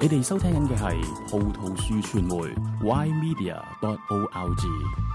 你哋收聽緊嘅係葡萄樹傳媒 ymedia.org。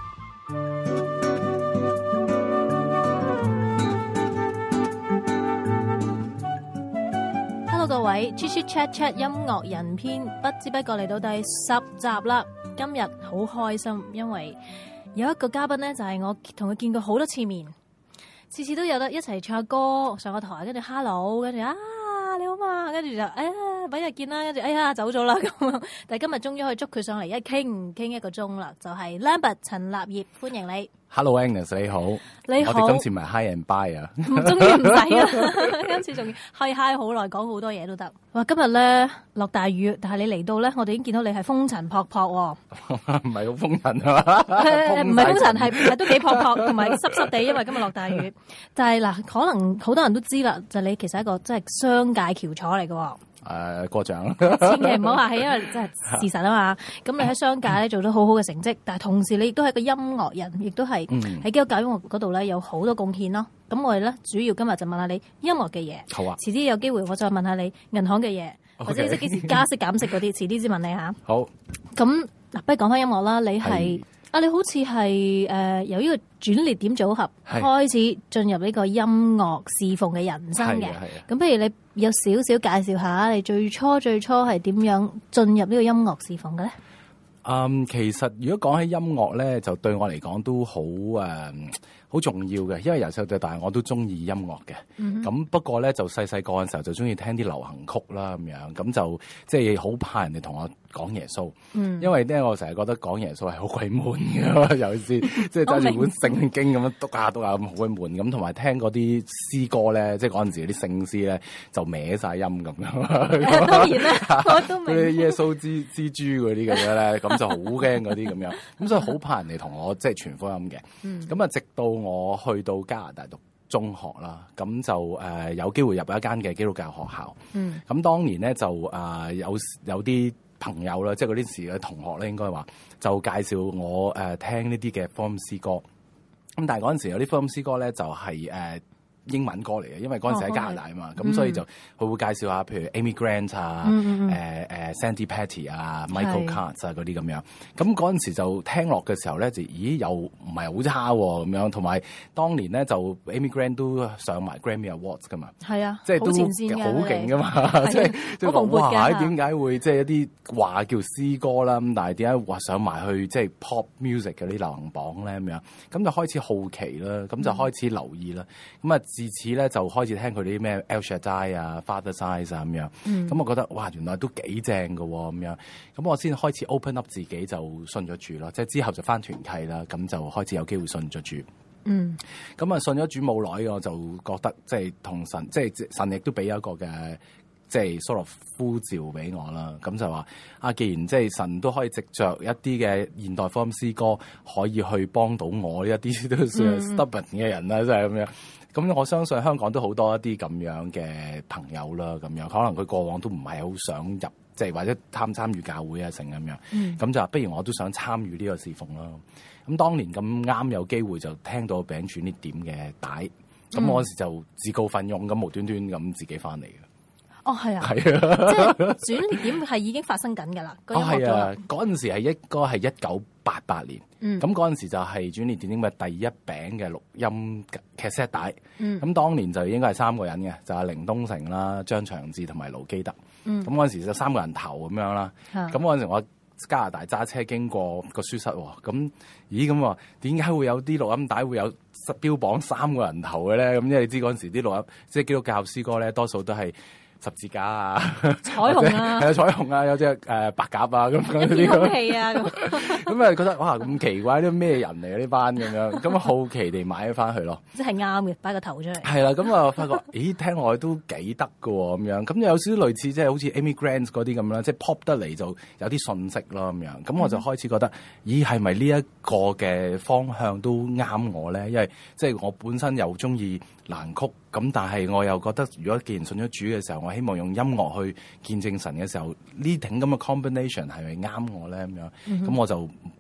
Hello 各位 Chit Chit Chat Chat 音樂人篇，不知不覺嚟到第10集啦。今日好開心，因為有一個嘉賓呢，就係我同佢見過好多次面，次次都有得一齊唱歌上個台，跟住 Hello， 跟住你好嘛，跟住就搵日見啦，跟住走咗啦咁。但係今日終於可以捉佢上嚟一傾一個鐘啦，就係 Lambert 陳立業，歡迎你。 Hello Agnes， 你好。 你好。 我哋今次咪 Hi and Bye 啊？ 終於唔使啦，今次仲要hi 好耐，講好多嘢都得。哇！今日咧落大雨，但係你嚟到咧，我哋已經見到你係風塵僕僕喎。 唔係好風塵啊嘛？ 唔係風塵，係都幾僕僕，同埋濕濕地，因為今日落大雨。但係嗱，可能好多人都知啦，就你其實係一個真係商界翹楚嚟嘅。 過獎， 千祈唔好客氣，因為真係事實啊嘛。咁你喺商界咧做咗好好嘅成績，但係同時你亦都係個音樂人，亦都係喺基督教音樂嗰度咧有好多貢獻咯。咁我哋咧主要今日就問下你音樂嘅嘢， 好啊。 遲啲有機會我再問下你銀行嘅嘢，或者幾時加息減息嗰啲，遲啲先問你吓。 好。 咁嗱，不如講翻音樂啦。你係你好似係由呢個轉捩點組合開始進入呢個音樂侍奉嘅人生嘅。咁不如你有少少介紹下你最初係點樣進入呢個音樂侍奉嘅咧？ 其實如果講起音樂咧，就對我嚟講都好重要嘅，因為由細到大我都中意音樂嘅。咁不過咧就細個嘅時候就中意聽啲流行曲啦咁樣，咁就即係好怕人哋同我講耶穌。因為咧我成日覺得講耶穌係好鬼悶嘅，尤其是即係揸住本聖經咁樣篤下咁好鬼悶咁，同埋聽嗰啲詩歌咧，即係嗰陣時啲聖詩咧就歪晒音咁樣。 當然啦，我都明。 嗰啲耶穌之豬嗰啲咁樣咧，咁就好驚嗰啲咁樣，咁所以好怕人哋同我即係傳福音嘅。咁直到我去到加拿大讀中學啦，咁就有機會入一間嘅基督教學校。咁當年咧就有啲朋友啦，即係嗰啲時嘅同學咧，應該話就介紹我聽呢啲嘅福音詩歌。咁但係嗰陣時有啲福音詩歌咧就係英文歌嚟嘅，因為嗰陣時喺加拿大啊嘛，咁所以就佢會介紹下，譬如 Amy Grant 啊、Sandy Patty 啊、Michael Katz 啊嗰啲咁樣。咁嗰陣時就聽落嘅時候咧，就又唔係好差喎咁樣。同埋當年咧就 Amy Grant 都上埋 Grammy Awards 噶嘛，係啊，即係都好勁噶嘛，即係好蓬勃嘅。點解會即係一啲話叫詩歌啦？咁但係點解話上埋去即係 pop music 嘅啲流行榜咧咁樣？咁就開始好奇啦，咁就開始留意啦。咁自此咧就開始聽佢啲咩 El Shaddai 啊、Father Size 啊咁樣，咁我覺得哇原來都幾正㗎喎咁樣，咁我先開始 open up 自己就信咗主咯，即係之後就返團契啦，咁就開始有機會信咗主。咁信咗主冇耐，我就覺得即係同神，即係神亦都俾一個嘅即係 sort of 呼召俾我啦。咁就話既然即係神都可以藉着一啲嘅現代福音詩歌，可以去幫到我一啲都算係 stubborn 嘅人啦，即係咁樣。咁我相信香港都好多一啲咁樣嘅朋友啦，咁樣可能佢過往都唔係好想入，即係或者參與教會啊成咁樣，咁就不如我都想參與呢個侍奉啦。咁當年咁啱有機會就聽到餅轉捩點嘅帶，咁我嗰時就自告奮勇咁無端端咁自己翻嚟嘅。 係啊，即係轉捩點係已經發生緊㗎啦。 係啊，嗰陣時應該係1988年。咁嗰陣時就係轉捩點嘅第一餅嘅錄音cassette帶。咁當年就應該係3個人嘅，就係凌東城啦、張長志同埋盧基德。咁嗰陣時就3個人頭咁樣啦。咁嗰陣時我加拿大揸車經過個書室喎，咁咁話點解會有啲錄音帶會有標榜3個人頭嘅咧？咁因為你知嗰陣時啲錄音即係基督教詩歌咧，多數都係十字架啊， 彩虹啊， 彩虹啊，有隻白鴿啊咁嗰啲空氣啊咁啊覺得哇咁奇怪，啲咩人嚟呢班咁樣，咁好奇地買咗翻去咯。 即係啱嘅，擺個頭出嚟。係啦，咁啊發覺咦聽落去都幾得㗎喎咁樣，咁有少少類似即係好似 Amy Grant 嗰啲咁啦，即係 pop 得嚟就有啲信息咯咁樣。咁我就開始覺得咦係咪呢一個嘅方向都啱我咧？因為即係我本身又中意難曲，咁但係我又覺得如果既然信咗主嘅時候，我希望用音樂去見證神嘅時候，呢挺咁嘅 combination 係咪啱我咧咁樣？咁我就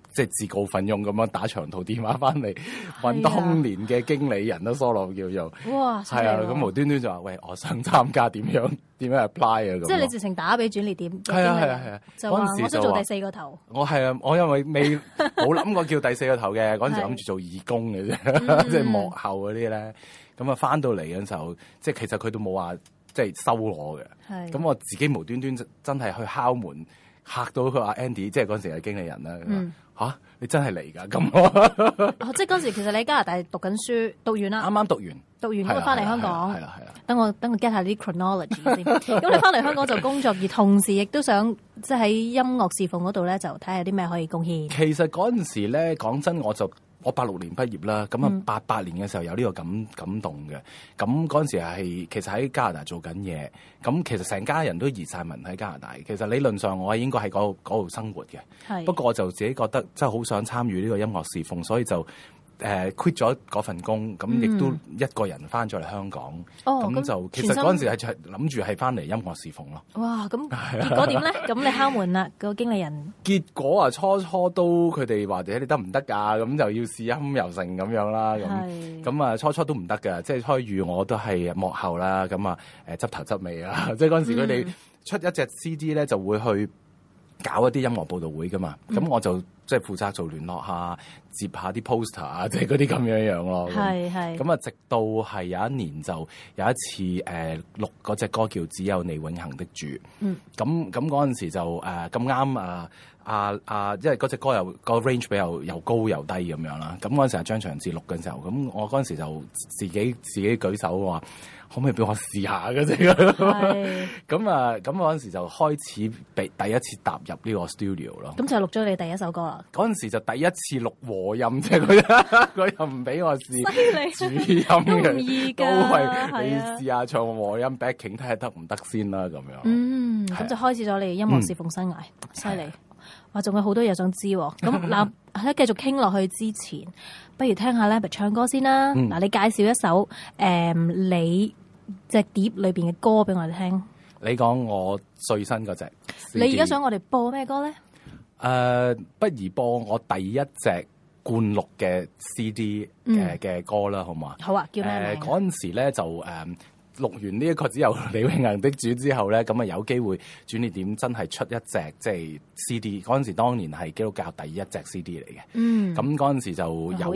即係自告奮勇咁樣打長途電話翻嚟揾當年嘅經理人啦 ，solo 叫做。 哇！ 係啊，咁無端端就話喂，我想參加點樣 apply 啊咁。 即係你直情打俾轉捩點。 係啊， 就話我想做第4個頭。 我係啊，我因為冇諗過叫第4個頭嘅，嗰陣時諗住做義工嘅啫，即係幕後嗰啲咧。咁啊，翻到嚟嘅時候，即係其實佢都冇話即係收我嘅。咁我自己無端端真係去敲門，嚇到佢話 Andy，即係嗰陣時係經理人啦。嚇，你真係嚟㗎？咁即係嗰陣時其實你喺加拿大讀緊書，讀完啦。 啱啱讀完咁啊，翻嚟香港。 係啦。 等我 get 下啲 chronology 先。咁你翻嚟香港就工作，而同時亦都想即係喺音樂侍奉嗰度咧，就睇下有啲咩可以貢獻。 其實嗰陣時咧，講真我86年畢業啦，咁啊88年嘅時候有呢個感動嘅，咁嗰陣時係其實喺加拿大做緊嘢，咁其實成家人都移晒民喺加拿大，其實理論上我係應該喺嗰度生活嘅，不過我就自己覺得真係好想參與呢個音樂侍奉，所以就quit 咗嗰份工，咁亦都一個人翻咗嚟香港，咁就其實嗰陣時係諗住係翻嚟音樂侍奉咯。 哇！咁結果點咧？咁你敲門啦，個經理人。結果啊，初都佢哋話你得唔得㗎？咁就要試音又成咁樣啦。咁啊，初都唔得㗎，即係初遇我都係幕後啦。咁啊，執頭執尾啊，即係嗰陣時佢哋出一隻 CD 咧，就會去搞一啲音樂報導會㗎嘛。咁我就即係負責做聯絡下，接下啲 poster 啊，即係嗰啲咁樣咯。咁啊，直到係有一年就有一次錄嗰隻歌叫《只有你永恆的主》。咁嗰陣時就咁啱因為嗰隻歌個 range 比較又高又低咁樣啦。咁嗰陣時係張長志錄嘅時候，咁我嗰陣時就自己舉手話，可唔可以俾我試下嘅啫？咁嗰陣時就開始第一次踏入呢個 studio 咯。 咁就錄咗你第一首歌啦。 嗰陣時就第一次錄和音，即係佢又唔俾我試主音嘅，都係你試下唱和音 backing 睇下得唔得先啦咁樣。 咁就開始咗你音樂侍奉生涯，犀利！哇，仲有好多嘢想知喎。咁嗱，喺繼續傾落去之前，不如聽下 Lambert 唱歌先啦。嗱，你介紹一首你隻碟裏邊嘅歌俾我哋聽。 你講我最新嗰隻。 你而家想我哋播咩歌咧？ 不如播我第一隻灌錄嘅 CD 嘅歌啦，好嘛？ 好啊，叫咩名？ 嗰陣時咧就錄完呢一個只有你永恆的主之後咧，咁啊有機會轉捩點真係出一隻即係 CD。嗰陣時當年係基督教第一隻 CD 嚟嘅。咁嗰陣時就有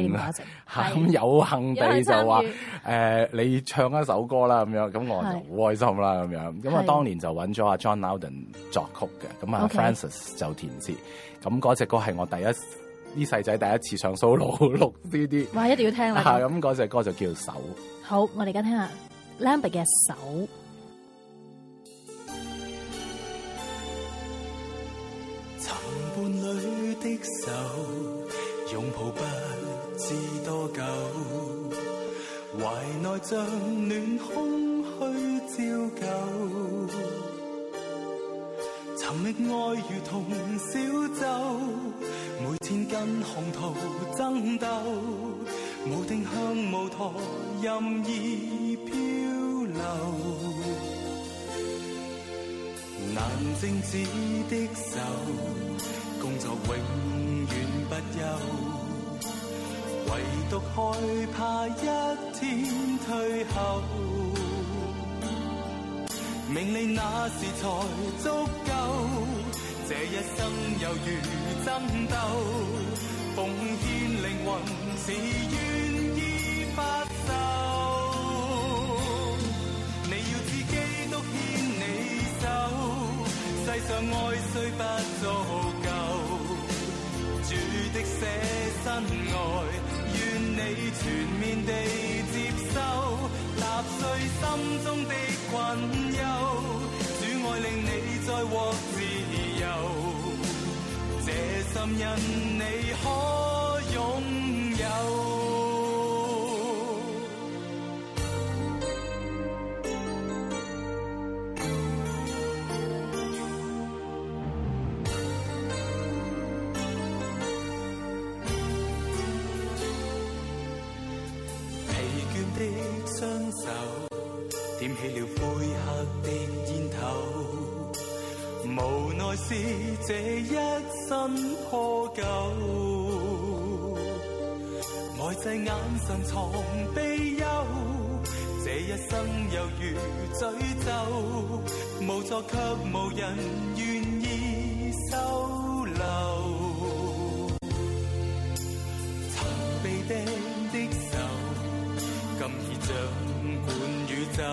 幸地就話你唱一首歌啦咁樣，咁我就好開心啦咁樣。咁啊當年就揾咗阿 John Loudon 作曲嘅，咁啊 Francis 就填詞。咁嗰隻歌係我啲細仔第一次上 solo 錄 CD。 哇！一定要聽啦。 咁嗰隻歌就叫手。 好，我哋而家聽下 Lambert 嘅手。 尋伴侶的手，擁抱不知多久，懷內像暖空虛照舊，尋覓愛如同小舟，每天跟洪濤爭鬥，無定向無舵任意漂流，難靜止的手，工作永遠不休，唯獨害怕一天退後，名利那時才足夠，這一生猶如爭鬥，奉獻靈魂是願意發售，你要自己都牽你手，世上愛雖不足夠，主的捨身愛，願你全面地接收，踏碎心中的困憂，主愛令你再獲自由，這心因你可擁有。的雙手點起了灰黑的煙頭， 無奈是這一生破舊，呆滯眼神藏悲憂，這一生猶如詛咒，無助卻無人願意收留。曾被釘的手，今已掌管宇宙，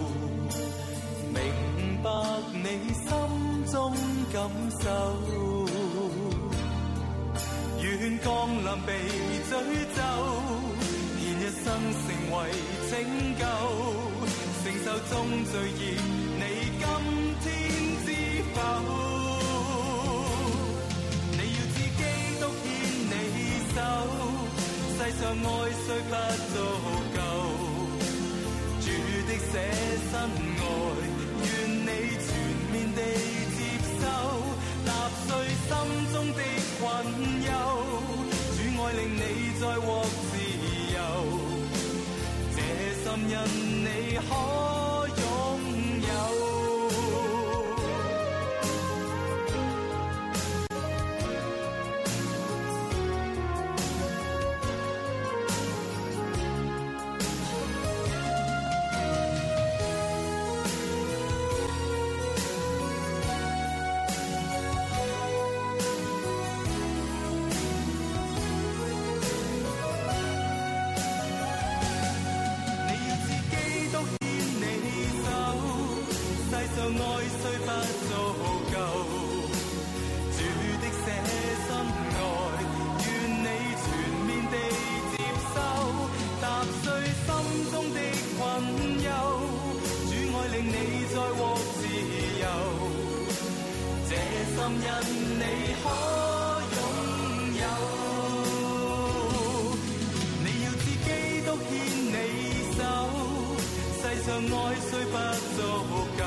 明白你心中感受，願降臨被詛咒，獻一生成為拯救，承受中罪孽，你今天知否？你要知基督牽你手，世上愛雖不足夠，主的捨身愛，願你全面地接受，踏碎心中的困憂，主愛令你再獲自由，這心因你可擁有。愛雖不足夠，主的捨身愛，願你全面地接受，踏碎心中的困憂，主愛令你再獲自由，這心因你可擁有。你要知基督牽你手，世上愛雖不足夠，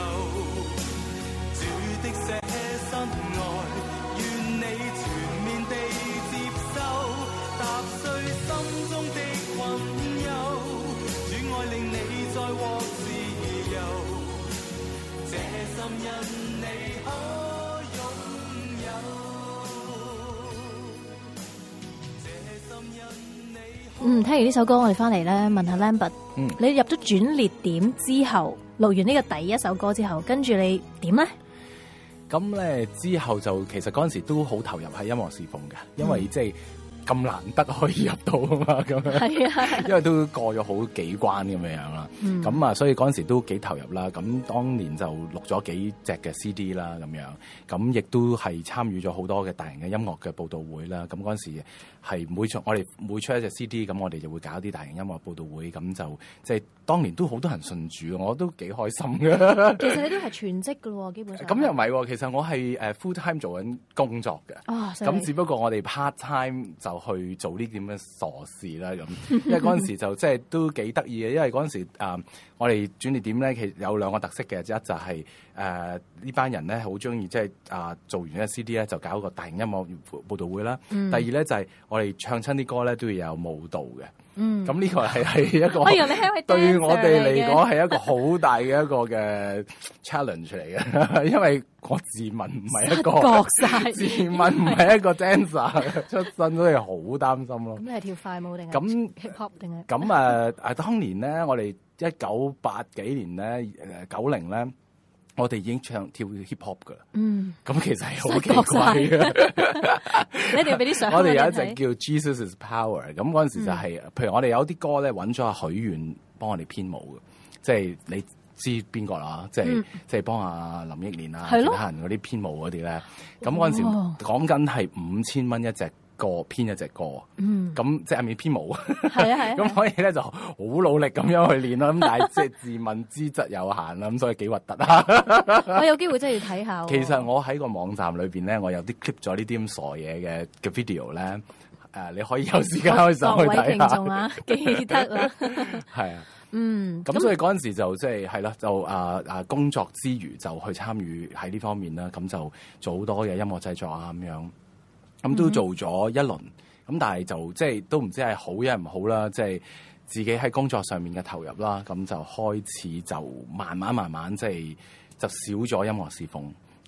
的捨身愛，願你全面地接受，踏碎心中的困憂，主愛令你再獲自由，這心因你可擁有，這心因你。 聽完呢首歌，我哋翻嚟咧問下 Lambert，你入咗轉捩點之後，錄完呢個第一首歌之後，跟住你點咧？ 咁咧之後就其實嗰陣時都好投入喺音樂侍奉嘅，因為即係咁難得可以入到啊嘛，咁樣係啊，因為都過咗好幾關咁樣啦。咁啊，所以嗰陣時都幾投入啦。咁當年就錄咗幾隻嘅 CD 啦，咁樣咁亦都係參與咗好多嘅大型嘅音樂嘅報導會啦。咁嗰陣時係我哋每出一隻 CD，咁我哋就會搞啲大型音樂報導會，咁就即係當年都好多人信主，我都幾開心嘅。 其實你都係全職嘅喎，基本上。 咁又唔係喎，其實我係full time 做緊工作嘅。咁只不過我哋 part time 就去做呢啲咁嘅傻事啦。咁因為嗰陣時就即係都幾得意嘅，因為嗰陣時我哋轉捩點咧，其實有兩個特色嘅，一就係呢班人咧好中意即係做完一個 CD 咧就搞一個大型音樂報導會啦。第二咧就係我哋唱親啲歌咧都要有舞蹈嘅。咁呢個係一個對我哋嚟講係一個好大嘅一個嘅 challenge 嚟嘅，因為我自問唔係一個自問唔係一個 dancer 出身，所以好擔心咯。咁你係跳快舞定係 hip hop 定係？ 咁當年咧，我哋1980幾年咧，90咧，我哋已經跳 hip hop 噶啦。咁其實係好奇怪嘅。 你一定要俾啲相。 我哋有一隻叫 Jesus Is Power， 咁嗰陣時就係，譬如我哋有啲歌咧揾咗阿許願幫我哋編舞嘅，即係你知邊個啦？即係幫阿林憶蓮啊其他人嗰啲編舞嗰啲咧。咁嗰陣時講緊係5000蚊一隻歌編一隻歌，咁即係咪編舞？係啊係。咁所以咧就好努力咁樣去練啦。咁但係即係自問資質有限啦，咁所以幾核突啊！ 我有機會真係要睇下。其實我喺個網站裏邊咧，我有啲 clip 咗呢啲咁傻嘢嘅 video 咧。你可以有時間可以上去睇下。各位聽眾啊， 記得啦。 係啊。咁所以嗰陣時就即係係啦，就工作之餘就去參與喺呢方面啦。咁就做好多嘅音樂製作啊咁樣。咁都做咗一輪，咁但係就即係都唔知係好一唔好啦，即係自己喺工作上面嘅投入啦，咁就開始就慢慢即係就少咗音樂侍奉，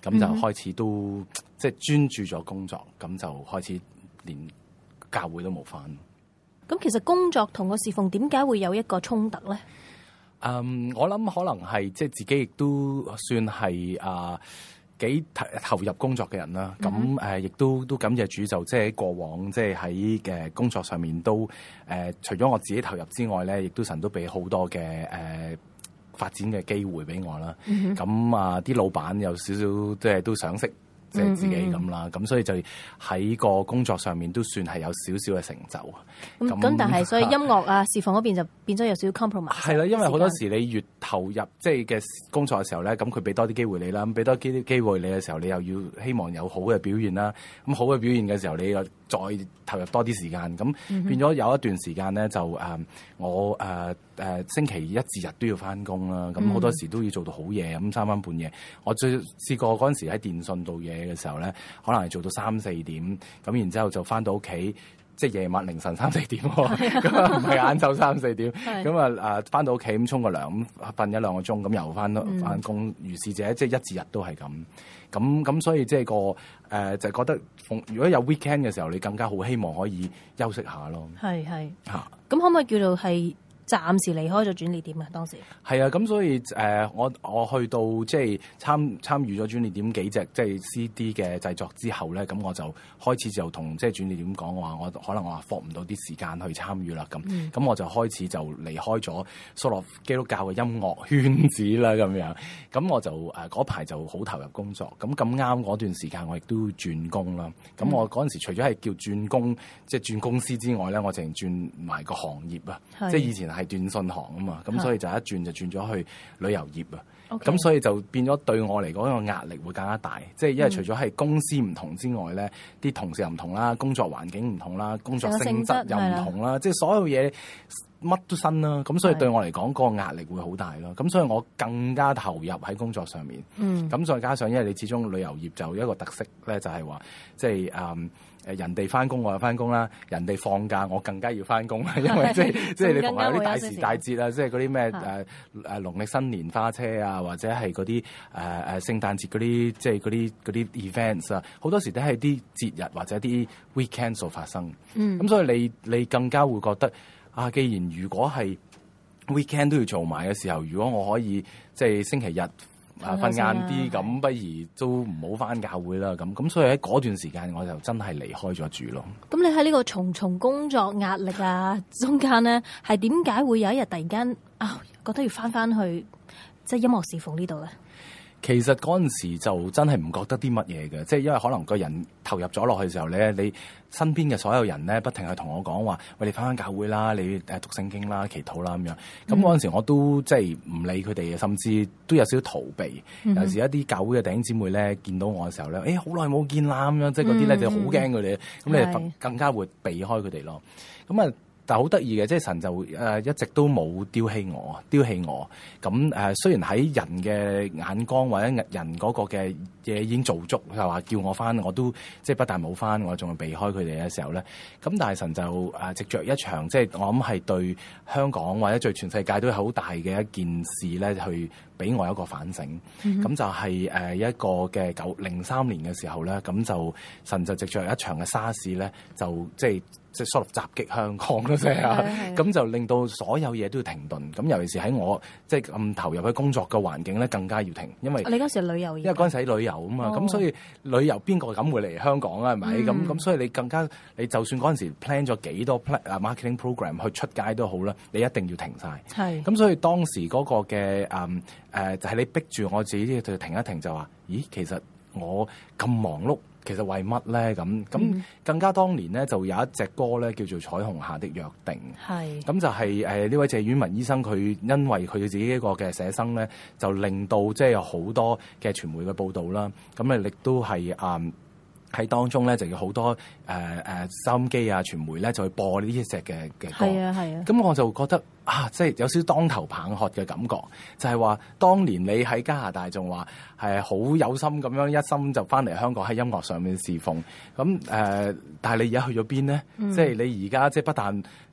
咁就開始都即係專注咗工作，咁就開始連教會都冇返。 咁其實工作同個侍奉點解會有一個衝突咧？ 我諗可能係即係自己亦都算係幾投入工作嘅人啦。咁亦都感謝主，就即係過往即係喺嘅工作上面都除咗我自己投入之外咧，亦都神都俾好多嘅發展嘅機會俾我啦。咁啲老闆有少少即係都賞識即係自己咁啦。咁所以就喺個工作上面都算係有少少嘅成就。 咁但係所以音樂侍奉嗰邊就變咗有少少 compromise。係啦，因為好多時你越投入即係嘅工作嘅時候咧，咁佢俾多啲機會你啦，咁俾多啲機會你嘅時候，你又要希望有好嘅表現啦。咁好嘅表現嘅時候，你又再投入多啲時間，咁變咗有一段時間咧，就我星期一至日都要返工啦。咁好多時都要做到好夜，咁3更半夜。我最試過嗰陣時喺電訊做嘢嘅時候咧，可能係做到3、4點，咁然之後就返到屋企。即係夜晚凌晨3、4點喎，咁唔係晏晝3、4點，咁返到屋企咁沖個涼，咁瞓1、2個鐘，咁又返工。如是者，即係一至日都係咁，所以即係就覺得，如果有 weekend 嘅時候，你更加好希望可以休息下咯。係咁可唔可以叫做係暫時離開咗轉捩點啊？當時係啊，咁所以我去到即係參與咗轉捩點幾隻即係 CD 嘅製作之後咧，咁我就開始就同即係轉捩點講話，我可能我放唔到啲時間去參與啦。咁我就開始就離開咗蘇洛基督教嘅音樂圈子啦。咁樣咁我就嗰排就好投入工作。咁啱嗰段時間我亦都轉工啦。咁我嗰陣時除咗係叫轉工，即係轉公司之外咧，我淨係轉埋個行業啊。即係以前係電信行啊嘛，咁所以就一轉就轉咗去旅遊業啊。咁所以就變咗對我嚟講個壓力會更加大。即係因為除咗係公司唔同之外咧，啲同事又唔同啦，工作環境唔同啦，工作性質又唔同啦，即係所有嘢乜都新啦。咁所以對我嚟講個壓力會好大咯。咁所以我更加投入喺工作上面。咁再加上因為你始終旅遊業就有一個特色咧，就係話即係人哋翻工我又翻工啦，人哋放假我更加要翻工啦，因為即係你逢係啲大時大節啊，即係嗰啲咩農曆新年花車啊，或者係嗰啲聖誕節嗰啲即係嗰啲 events 啊，好多時都係啲節日或者啲 weekend 所發生。咁所以你更加會覺得既然如果係 weekend 都要做埋嘅時候，如果我可以即係星期日瞓晏啲，咁不如都唔好返教會啦。咁所以喺嗰段時間我就真係離開咗住咯。 咁你喺呢個重重工作壓力中間咧，係點解會有一日突然間覺得要返去即係音樂侍奉呢度咧？ 其實嗰陣時就真係唔覺得啲乜嘢嘅，即係因為可能個人投入咗落去嘅時候咧，你身邊嘅所有人咧不停係同我講話，喂，你返教會啦，你讀聖經啦，祈禱啦咁樣。咁嗰陣時我都即係唔理佢哋嘅，甚至都有少少逃避。有時一啲教會嘅弟兄姊妹咧見到我嘅時候咧，好耐冇見啦咁樣，即係嗰啲咧就好驚佢哋，咁你更加會避開佢哋咯。咁但係好得意嘅，即係神就一直都冇丟棄我。咁雖然喺人嘅眼光或者人嗰個嘅嘢已經做足，就話叫我返，我都即係不但冇返，我仲係避開佢哋嘅時候咧。咁但係神就藉着一場，即係我諗係對香港或者對全世界都係好大嘅一件事咧，去俾我一個反省。咁就係一個嘅03年嘅時候咧，咁就神就藉着一場嘅沙士咧，就即係所謂襲擊香港咯，即係咁就令到所有嘢都要停頓。咁尤其是喺我即係咁投入喺工作嘅環境咧，更加要停，因為你嗰時係旅遊業， 因為嗰陣時喺旅遊啊嘛，咁所以旅遊邊個敢會嚟香港啊？係咪？咁所以你更加你就算嗰陣時 plan 咗幾多 marketing program 去出街都好啦，你一定要停晒。咁所以當時嗰個嘅就係你逼住我自己就停一停，就話咦，其實我咁忙碌。其實為乜咧？咁更加當年咧就有一隻歌咧叫做《彩虹下的約定》。咁就係呢位謝婉文醫生，佢因為佢自己一個嘅寫生咧，就令到即係有好多嘅傳媒嘅報導啦。咁亦都係喺當中咧就有好多收音機傳媒咧就去播呢一隻嘅歌。咁我就覺得即係有少少當頭棒喝嘅感覺，就係話當年你喺加拿大仲話係好有心咁樣一心就翻嚟香港喺音樂上面侍奉。咁但係你而家去咗邊咧？即係你而家即係不但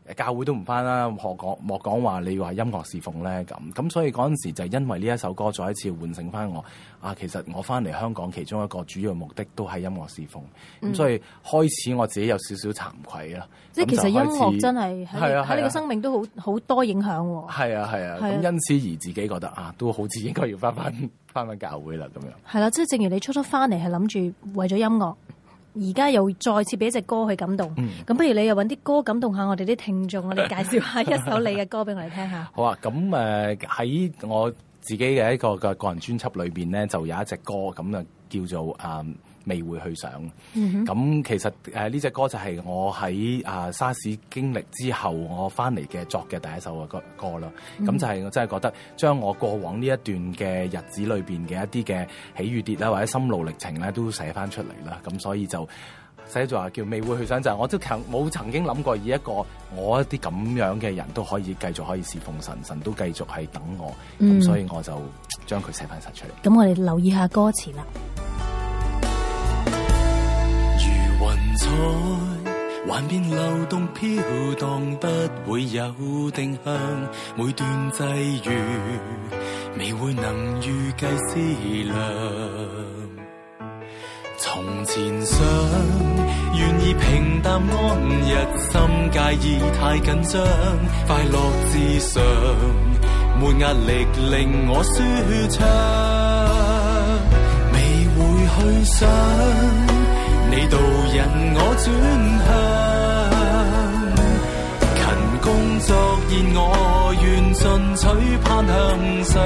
教會都唔返啦，莫講話你話音樂侍奉咧咁，所以嗰陣時就因為呢一首歌再一次喚醒返我其實我返嚟香港其中一個主要目的都係音樂侍奉，咁所以開始我自己有少少慚愧啦。 即係其實音樂真係喺你個生命都好多影響喎。 係啊，咁因此而自己覺得都好似應該要返教會啦咁樣。 係啦，即係正如你初返嚟係諗住為咗音樂。而家又再次俾一隻歌去感動，咁不如你又揾啲歌感動下我哋啲聽眾，我哋介紹下一首你嘅歌俾我哋聽下。 好啊，咁喺我自己嘅一個嘅個人專輯裏邊咧，就有一隻歌咁啊叫做未會去想。咁其實呢隻歌就係我喺沙士經歷之後我翻嚟嘅作嘅第一首嘅歌啦。咁就係我真係覺得將我過往呢一段嘅日子裏邊嘅一啲嘅喜與跌啦，或者心路歷程咧，都寫翻出嚟啦。咁所以就寫咗話叫未會去想，就係我都冇曾經諗過以一個我一啲咁樣嘅人都可以繼續可以侍奉神，神都繼續係等我。咁所以我就將佢寫翻晒出嚟。 咁我哋留意下歌詞啦。 雲彩幻變流動飄蕩，不會有定向，每段際遇未會能預計思量。從前想願意平淡安逸，心介意太緊張，快樂至上，沒壓力令我舒暢，未會去想你導引我轉向，勤工作現我願進取攀向上，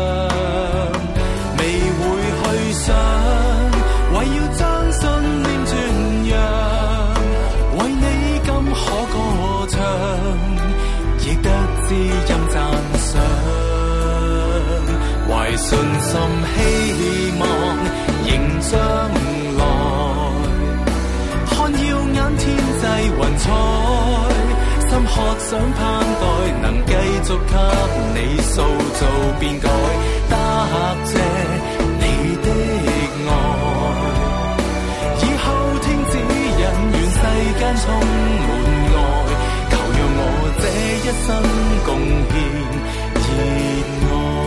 未會去想為要將信念傳揚，為你今可歌唱，亦得知音讚賞，懷信心希望迎將天際雲彩，心渴想盼待，能繼續給你塑造變改，答謝你的愛，以後聽指引，願世間充滿愛，求讓我這一生貢獻熱愛。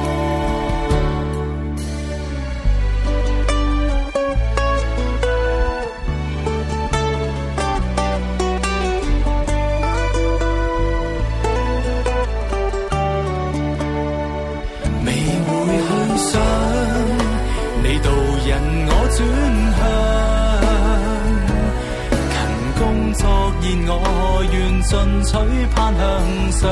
轉向，勤工作現我願進取攀向上，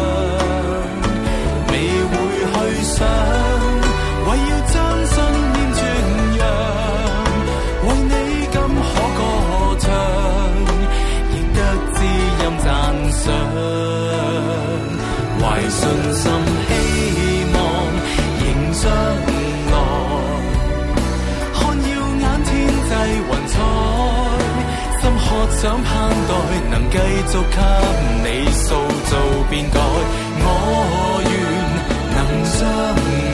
未會去想為要將信念傳揚，為你今可歌唱，亦得知音讚賞，懷信心希望迎將想盼待，能繼續給你塑造變改，我願能相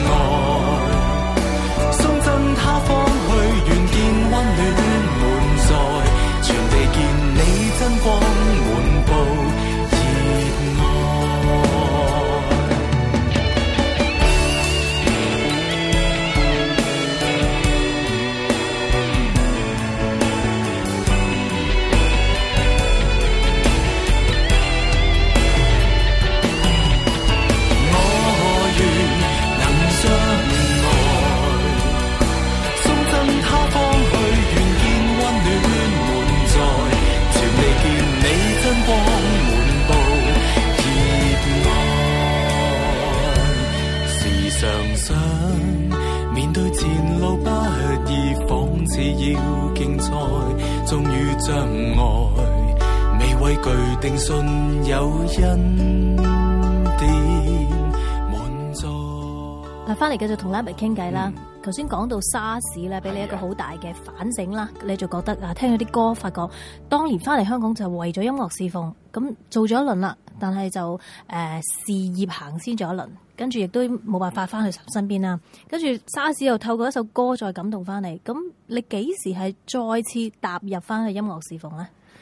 愛，送贈他方去，願見溫暖滿載，全地見你真光滿布熱要競賽，終於將愛未畏懼，定信有恩典滿足。 嗱，翻嚟繼續同 Lambert 傾偈啦。頭先講到沙士咧，俾你一個好大嘅反省啦，你就覺得聽咗啲歌，發覺當年翻嚟香港就為咗音樂侍奉，咁做咗一輪啦，但係就事業行先咗一輪，跟住亦都冇辦法翻去身邊啦。跟住沙士又透過一首歌再感動翻嚟，咁你幾時係再次踏入翻去音樂侍奉咧？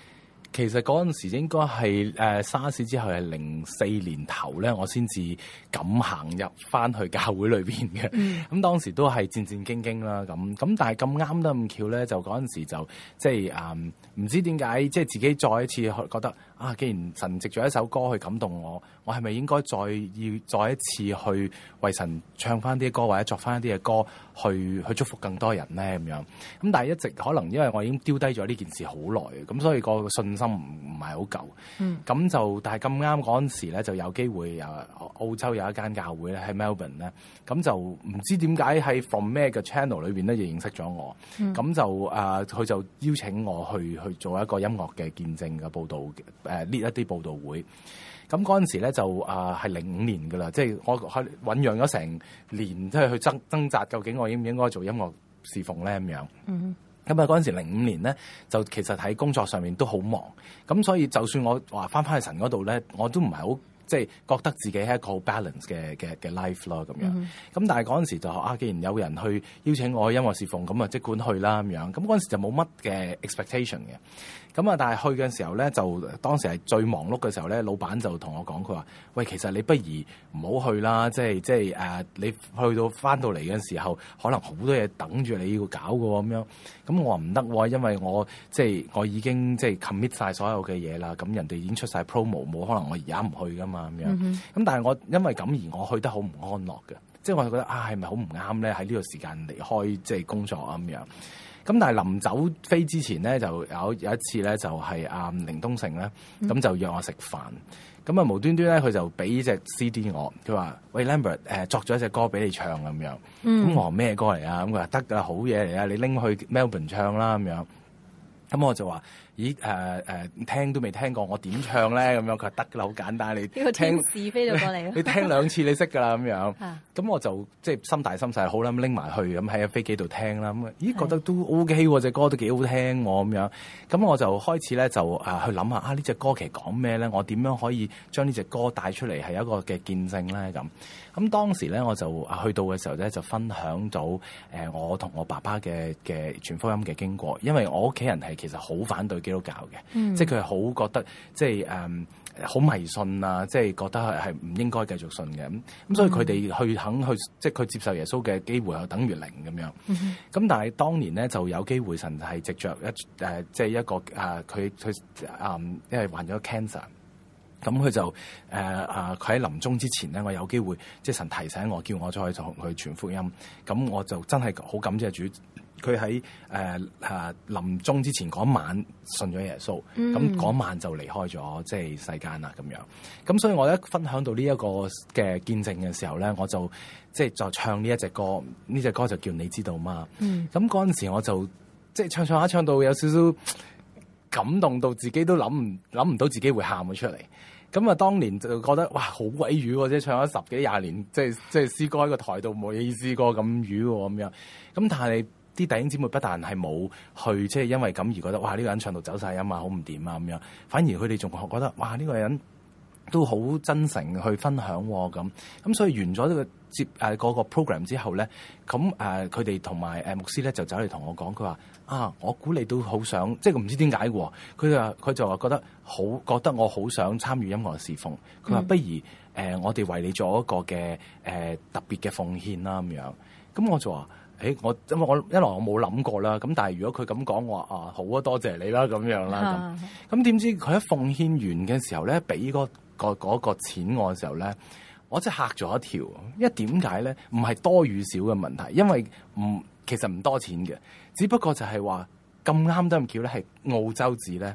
其實嗰陣時應該係沙士之後係04年頭咧，我先至敢行入翻去教會裏邊嘅。咁當時都係戰戰兢兢啦，咁但係咁啱得咁巧咧，就嗰陣時就即係唔知點解，即係自己再一次覺得啊，既然神藉咗一首歌去感動我係咪應該再一次去為神唱翻啲歌或者作翻一啲嘅歌去祝福更多人咧咁樣？咁但係一直可能因為我已經丟低咗呢件事好耐，咁所以個信心唔係好夠。咁就但係咁啱嗰陣時咧，就有機會澳洲有一間教會咧喺 Melbourne 咧，咁就唔知點解喺 From 咩嘅 channel 裏邊咧認識咗我。咁就佢就邀請我去做一個音樂嘅見證嘅報導，lead 一啲報導會。咁嗰陣時咧就係05年噶啦，即係我醖釀咗成年，即係去掙扎究竟我應唔應該做音樂侍奉咧咁樣。咁嗰陣時05年咧，就其實喺工作上面都好忙，咁所以就算我話翻去神嗰度咧，我都唔係好即係覺得自己係一個好 balance 嘅 life 咯咁樣。咁但係嗰陣時就既然有人去邀請我去音樂侍奉，咁啊即管去啦咁樣。咁嗰陣時就冇乜嘅 expectation 嘅。咁但係去嘅時候咧，就當時係最忙碌嘅時候咧，老闆就同我講，佢話：喂，其實你不如唔好去啦，即係你去到翻到嚟嘅時候，可能好多嘢等住你要搞嘅喎咁樣。咁我話唔得喎，因為我已經即係 commit 晒所有嘅嘢啦，咁人哋已經出晒 promo， 冇可能我而家唔去噶嘛咁樣。咁但係我因為咁而我去得好唔安樂嘅，即係我就覺得係咪好唔啱咧？喺呢個時間離開即係工作啊咁樣。咁但係臨走飛之前咧，就有一次咧，就係凌東城咧，咁就約我食飯。咁無端端咧，佢就俾隻 CD 我，佢話：喂 Lambert， 作咗一隻歌俾你唱咁樣。咁我話咩歌嚟啊？咁佢話得㗎，好嘢嚟啊！你拎去 Melbourne 唱啦咁樣。咁我就話：咦聽都未聽過，我點唱咧？咁樣佢話得㗎啦，好簡單，你聽。呢個天使飛咗過嚟你聽2次你識㗎啦咁樣。咁我就即係心大心細，好啦，拎埋去咁喺飛機度聽啦。咁咦覺得都 OK 喎，隻歌都幾好聽喎咁樣。咁我就開始咧就去諗下呢隻歌其實講咩咧？我點樣可以將呢隻歌帶出嚟係一個嘅見證咧咁？咁當時咧我就去到嘅時候咧就分享到我同我爸爸嘅傳福音嘅經過，因為我屋企人係其實好反對基督教嘅，即係佢係好覺得即係好迷信啊，即係覺得係唔應該繼續信嘅咁，所以佢哋肯去即係佢接受耶穌嘅機會係等於0咁樣。咁但係當年咧就有機會神係藉着即係一個佢因為患咗 cancer。咁佢就佢喺臨終之前咧，我有機會即係神提醒我，叫我再同佢傳福音。咁我就真係好感謝主，佢喺臨終之前嗰晚信咗耶穌，咁嗰晚就離開咗即係世間啦咁樣。咁所以我一分享到呢一個嘅見證嘅時候咧，我就即係就唱呢一隻歌，呢隻歌就叫你知道嗎？咁嗰陣時我就即係唱到有少少感動到自己都諗唔到自己會喊咗出嚟。咁啊，當年就覺得哇，好鬼瘀喎！即係唱咗10幾20年，即係詩歌喺個台度冇意思過咁瘀喎咁樣。咁但係啲弟兄姊妹不但係冇去，即係因為咁而覺得哇，呢個人唱到走晒音啊，好唔掂啊咁樣。反而佢哋仲覺得哇，呢個人都好真誠去分享喎咁。所以完咗呢個嗰個 program 之後咧，咁佢哋同埋牧師咧就走嚟同我講，佢話我估你都好想，即係唔知點解喎。佢就話覺得我好想參與音樂侍奉。佢話不如我哋為你做一個嘅特別嘅奉獻啦咁樣。咁我就話因為我一來我冇諗過啦。咁但係如果佢咁講，我話好啊，多謝你啦咁樣啦咁。咁點知佢一奉獻完嘅時候咧，俾嗰個錢我嘅時候咧，我真係嚇咗一跳。因為點解咧？唔係多與少嘅問題，因為其實唔多錢嘅，只不過就係話咁啱得咁巧咧，係澳洲紙咧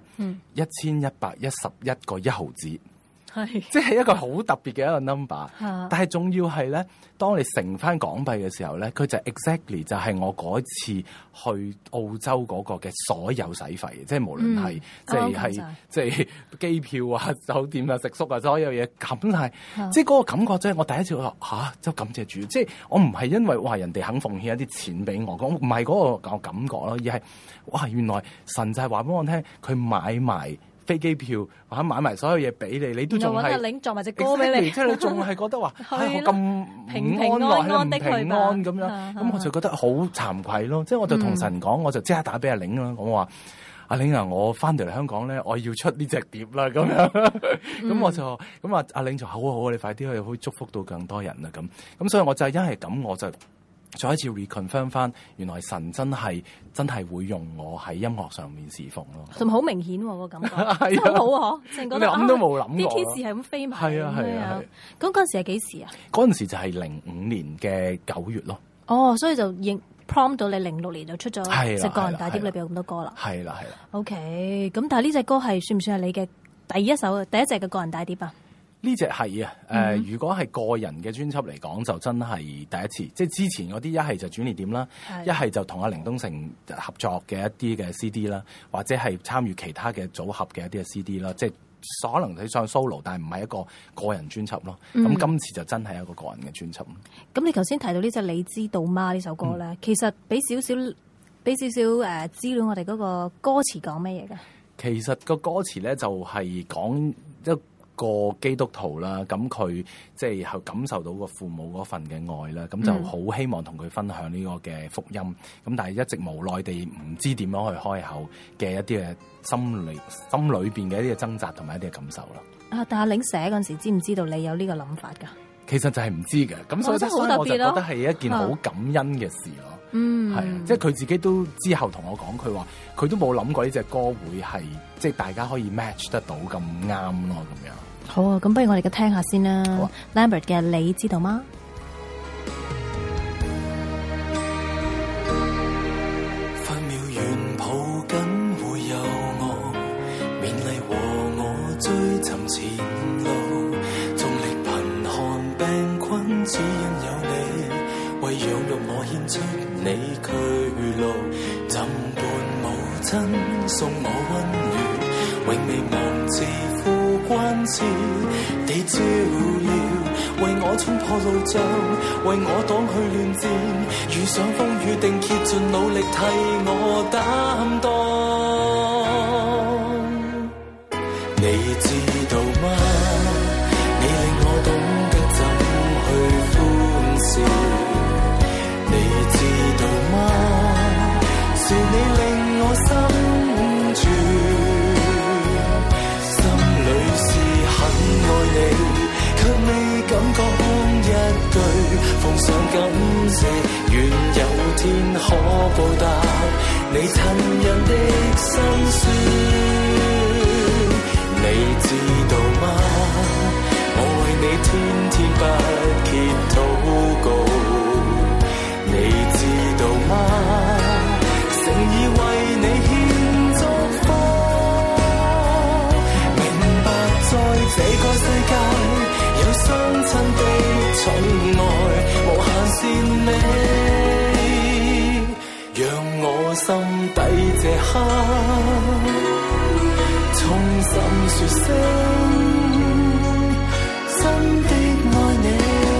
，1111個1毫紙，即係一個好特別嘅一個 number。但係仲要係咧，當你乘翻港幣嘅時候咧，佢就 exactly 就係我嗰次去澳洲嗰個嘅所有使費，即係無論係即係機票啊、酒店啊、食宿啊，所有嘢冚晒。即係嗰個感覺，即係我第一次話真係感謝主。即係我唔係因為話人哋肯奉獻一啲錢俾我，唔係嗰個感覺咯，而係哇，原來神就係話俾我聽，佢買埋飛機票或者買埋所有嘢俾你，你都仲係領作埋隻歌俾你，即係你仲係覺得話我咁平安樂平安咁樣，咁我就覺得好慚愧咯。即係我就同神講，我就即刻打俾阿玲啦，我話阿玲啊，我翻到嚟香港咧，我要出呢隻碟啦，咁樣，咁我就咁啊，阿玲就好啊，你快啲去，可以祝福到更多人啦，咁所以我就因為咁，我就再一次 reconfirm 翻，原來神真係會用我喺音樂上面侍奉咯， 同埋好明顯個感覺， 係真好啊！嗬，成個你諗都冇諗過， 啲天使係咁飛埋， 係啊。 咁嗰陣時係幾時啊？ 嗰陣時就係05年嘅9月咯。 哦，所以就應 prompt 到你06年就出咗隻個人大碟裏邊有咁多歌啦。 係啦。 OK， 咁但係呢隻歌係算唔算係你嘅第一隻嘅個人大碟啊？ 呢隻係啊，如果係個人嘅專輯嚟講，就真係第一次。即係之前嗰啲一係就轉捩點啦，一係就同阿靈東城合作嘅一啲嘅 CD 啦，或者係參與其他嘅組合嘅一啲嘅 CD 啦，即係可能你上 solo， 但係唔係一個個人專輯咯。咁今次就真係一個個人嘅專輯。咁你頭先提到呢隻你知道嗎呢首歌咧，其實俾少少資料我哋嗰個歌詞講咩嘢嘅？ 其實個歌詞咧就係講一個基督徒啦，咁佢即係去感受到個父母嗰份嘅愛啦，咁就好希望同佢分享呢個嘅福音，咁但係一直無奈地唔知點樣去開口嘅一啲嘅心裏邊嘅一啲嘅掙扎同埋一啲嘅感受啦。啊！ 但阿玲寫嗰陣時，知唔知道你有呢個諗法㗎？ 其實就係唔知嘅，咁所以我就覺得係一件好感恩嘅事咯。係啊，即係佢自己都之後同我講，佢話佢都冇諗過呢隻歌會係即係大家可以 match 得到咁啱咯，咁樣。 好啊，咁不如我哋嘅聽下先啦。Lambert 嘅你知道嗎？ 分秒遠抱緊會有我，勉勵和我追尋前路，縱力貧寒病困，只因有你，為養育我獻出你劬勞，怎伴母親送我溫暖，永未忘自父關切地照料，為我衝破路障，為我擋去亂戰，遇上風雨定竭盡努力替我擔當。你知道嗎？你令我懂得怎去歡笑。你知道嗎？是你令我心住，心裏是很愛你，卻未敢講一句奉上感謝，願有天可報答你親人的辛酸。你知道嗎？我為你天天不歇禱告。你知道嗎？誠意為你獻祝福。明白在這個世界有雙親的寵愛，無限善美，讓我心底這刻衷心說聲真的愛你。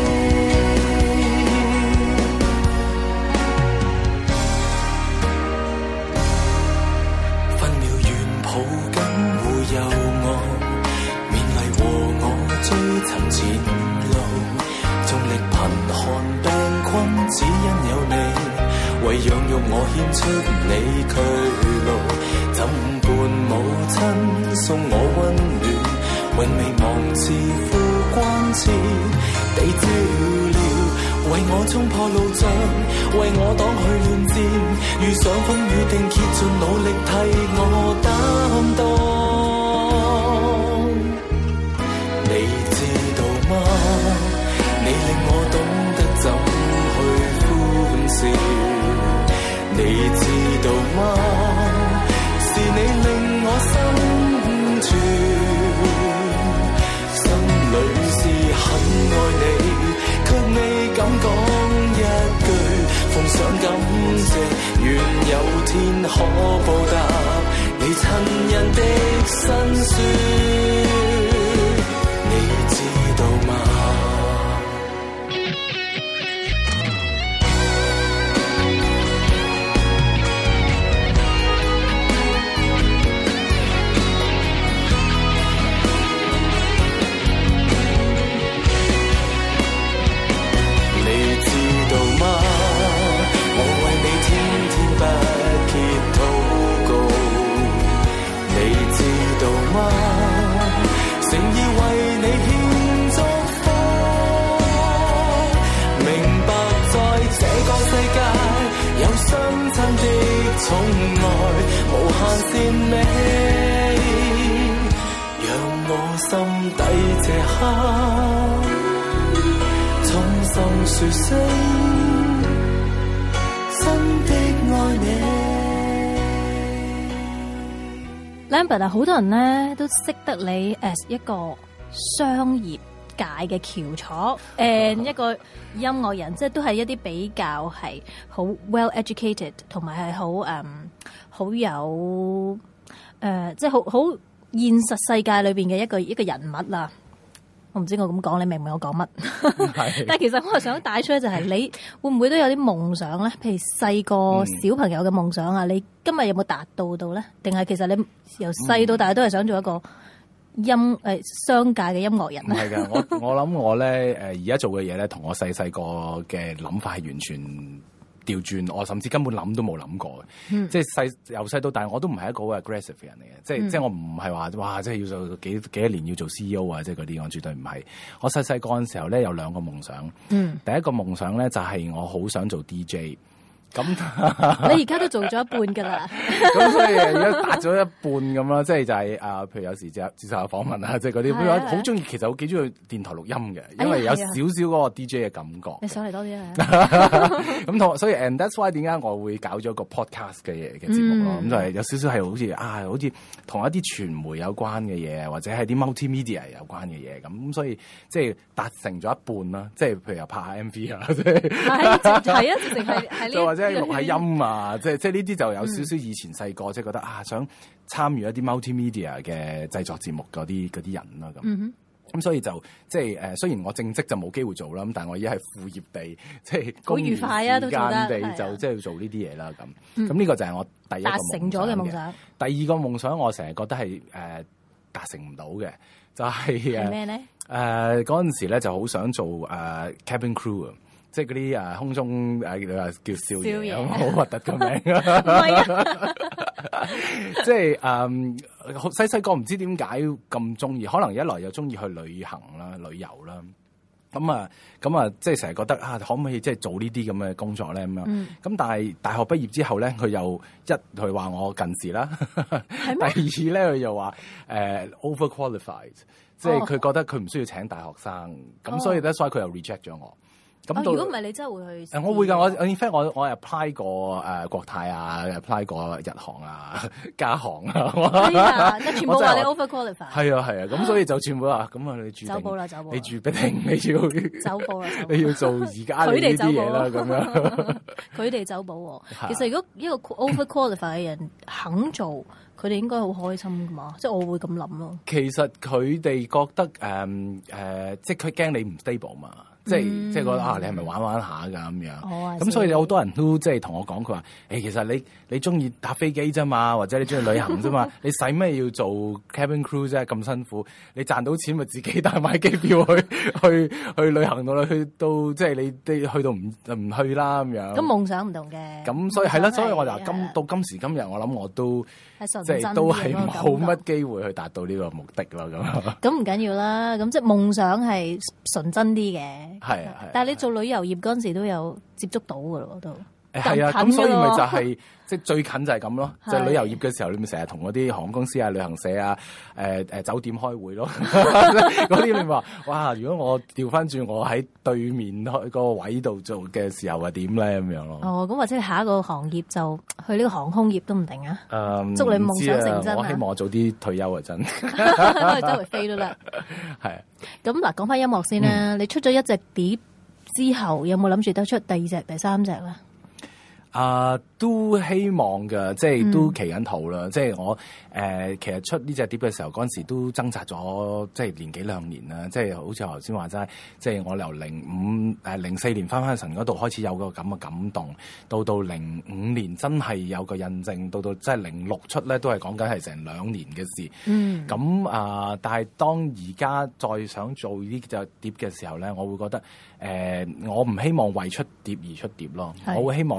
分秒遠抱緊會有我，勉勵和我追尋前路，縱力貧寒病困，只因有你，為養育我獻出你劬勞，怎伴母親送我溫暖，永未忘自父關切地照料，為我衝破路障，為我擋去亂戰，遇上風雨定竭盡努力替我擔當。你知道嗎？你令我懂得怎去歡笑。你知道嗎？是你令我心住，心裏是很愛你，卻未敢講一句奉上感謝，願有天可報答你親人的辛酸。你知道嗎？你世界有相親的寵愛，無限善美，讓我心底這刻衷心說聲真的愛你。 Lambert 啊，好多人咧都識得你 as 一個商業界嘅翹楚，一個音樂人，即係都係一啲比較係好 well educated，同埋係好有即係好現實世界裏邊嘅一個人物啦。我唔知我咁講，你明唔明我講乜？但係其實我係想帶出咧，就係你會唔會都有啲夢想咧？譬如細個小朋友嘅夢想啊，你今日有冇達到咧？定係其實你由細到大都係想做一個商界嘅音樂人咧？ 唔係㗎，我諗我咧而家做嘅嘢咧，同我細個嘅諗法係完全調轉，我甚至根本諗都冇諗過嘅。即係由細到大，我都唔係一個好 aggressive 嘅人嚟嘅。即係我唔係話哇，即係要做幾多年要做 CEO 啊，即係嗰啲，我絕對唔係。我細個嗰陣時候咧，有兩個夢想。第一個夢想咧就係我好想做 DJ。咁你而家都做咗一半㗎啦。 咁所以而家達咗一半咁啦，即係就係譬如有時接受下訪問啊，即係嗰啲，好中意，其實好幾中意電台錄音嘅，因為有少少嗰個 DJ 嘅感覺。 你上嚟多啲啊！ 咁所以 and that's why 點解我會搞咗個 podcast 嘅節目咯？咁就係有少少係好似同一啲傳媒有關嘅嘢，或者係啲 multimedia 有關嘅嘢咁所以即係達成咗一半啦。即係譬如又拍下 MV 啊，即係係啊，直情係呢。 或者錄下音啊，即係呢啲就有少少以前細個即係覺得想參與一啲 multimedia 嘅製作節目嗰啲人啦咁所以就即係雖然我正職就冇機會做啦，咁但係我而家係副業地即係好愉快啊，都做得地就即係做呢啲嘢啦咁呢個就係我第一個達成咗嘅夢想。第二個夢想我成日覺得係達成唔到嘅，就係咩咧？ 嗰陣時咧就好想做cabin crew 啊。即係嗰啲空中你話叫少爺咁好核突嘅名啊！唔係啊，即係細個唔知點解咁中意，可能一來又中意去旅行啦、旅遊啦。咁啊，即係成日覺得可唔可以即係做呢啲咁嘅工作咧咁樣？咁但係大學畢業之後咧，佢又佢話我近視啦。第二咧，佢又話overqualified，即係佢覺得佢唔需要請大學生，咁所以咧，所以佢又 reject 咗我。咁如果唔係你真係會去？ 我會㗎，我 in fact 我 apply 過國泰啊 ，apply 過日航啊、加航啊。 全部話你 overqualified。係啊，咁所以就全部話咁你住定。 走寶啦，走寶。 你住必定你要走寶啦， 你要做而家呢啲嘢啦，咁樣。 佢哋走寶。其實如果一個 overqualified 嘅人肯做，佢哋應該好開心㗎嘛，即係我會咁諗咯。其實佢哋覺得即係佢驚你唔 stable 嘛。即係覺得你係咪玩下㗎咁樣？咁所以有好多人都即係同我講，佢話其實你中意搭飛機啫嘛，或者你中意旅行啫嘛，你使咩要做 cabin crew 啫？咁辛苦，你賺到錢咪自己帶買機票去旅行到啦，去到即係你去到唔去啦咁樣。咁夢想唔同嘅。咁所以係啦，所以我就話到今時今日，我諗我都即係都係冇乜機會去達到呢個目的啦咁。咁唔緊要啦，咁即係夢想係純真啲嘅。係，但係你做旅遊業嗰陣時都有接觸到㗎咯，都係啊，咁所以咪就係即係最近就係咁咯，就係旅遊業嘅時候，你咪成日同嗰啲航空公司啊、旅行社啊、酒店開會咯，嗰啲你話哇，如果我調翻轉我喺對面個位度做嘅時候係點咧咁樣咯？哦，咁或者下一個行業就去呢個航空業都唔定啊！祝你夢想成真。我希望我早啲退休啊，真周圍飛都得。係。咁嗱，講翻音樂先啦。你出咗一隻碟之後，有冇諗住得出第二隻、第三隻咧？都希望嘅，即係都祈緊禱啦。即係我其實出呢隻碟嘅時候，嗰陣時都掙扎咗，即係年幾兩年啦。即係好似我頭先話齋，即係我由04年翻神嗰度開始有個咁嘅感動，到05年真係有個印證，到即係06出咧，都係講緊係成2年嘅事。咁但係當而家再想做呢隻碟嘅時候咧，我會覺得我唔希望為出碟而出碟咯。我會希望就係真係